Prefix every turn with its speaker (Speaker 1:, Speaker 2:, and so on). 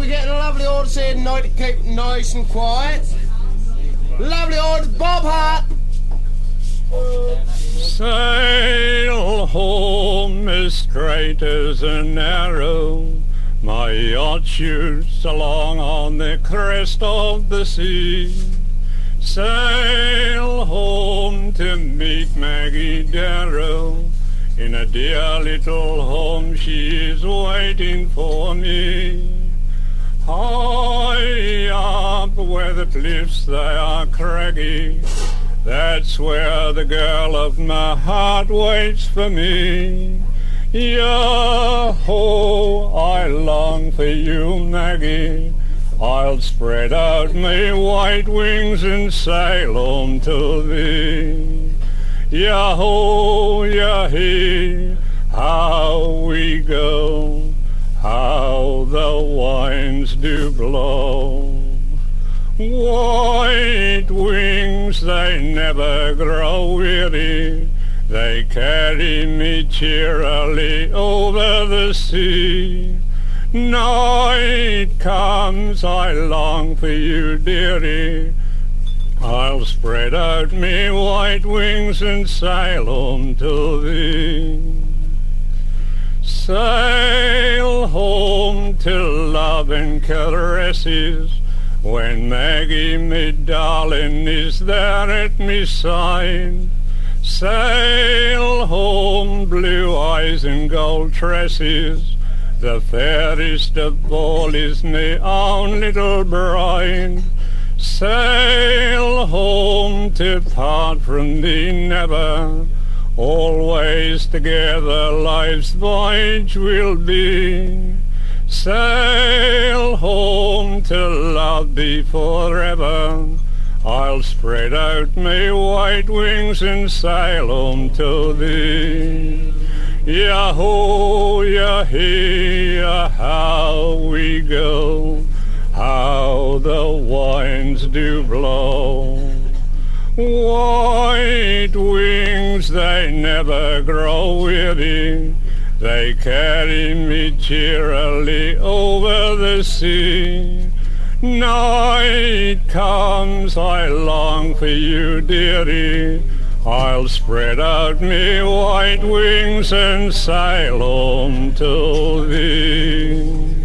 Speaker 1: we get a lovely audience here tonight to keep it nice and quiet. Lovely audience, Bob Hart.
Speaker 2: Sail home as straight as an arrow. My yacht shoots along on the crest of the sea. Sail home to meet Maggie Darrow. In a dear little home she is waiting for me. High up where the cliffs they are craggy, that's where the girl of my heart waits for me. Yah-ho, I long for you, Maggie. I'll spread out my white wings and sail home to thee. Yah-ho, yah-hee, how we go, how the winds do blow. White wings, they never grow weary, they carry me cheerily over the sea. Night comes, I long for you, dearie. I'll spread out me white wings and sail home to thee. Sail home to love and caresses, when Maggie, me darling, is there at me side. Sail home, blue eyes and gold tresses, the fairest of all is me own little bride. Sail home to part from thee never, always together life's voyage will be. Sail home to love thee forever, I'll spread out my white wings and sail home to thee. Yah-ho, yah-hee, how we go, how the winds do blow. White wings, they never grow weary, they carry me cheerily over the sea. Night comes, I long for you, dearie. I'll spread out me white wings and sail home to thee.